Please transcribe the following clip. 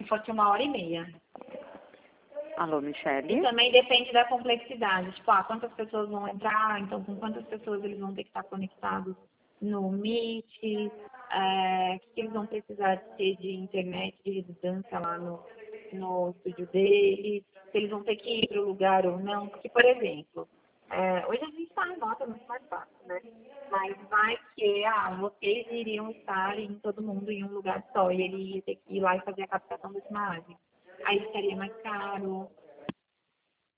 se fosse 1h30. Alô, E Michele? também depende da complexidade. Tipo, quantas pessoas vão entrar, então com quantas pessoas eles vão ter que estar conectados no Meet, que eles vão precisar ter de internet, de redundância lá no estúdio deles, se eles vão ter que ir para o lugar ou não. Porque, por exemplo, hoje a gente está remota, muito mais fácil, né? Mas vai que vocês iriam estar em todo mundo em um lugar só, e ele ia ter que ir lá e fazer a captação das imagens. Aí ficaria mais caro.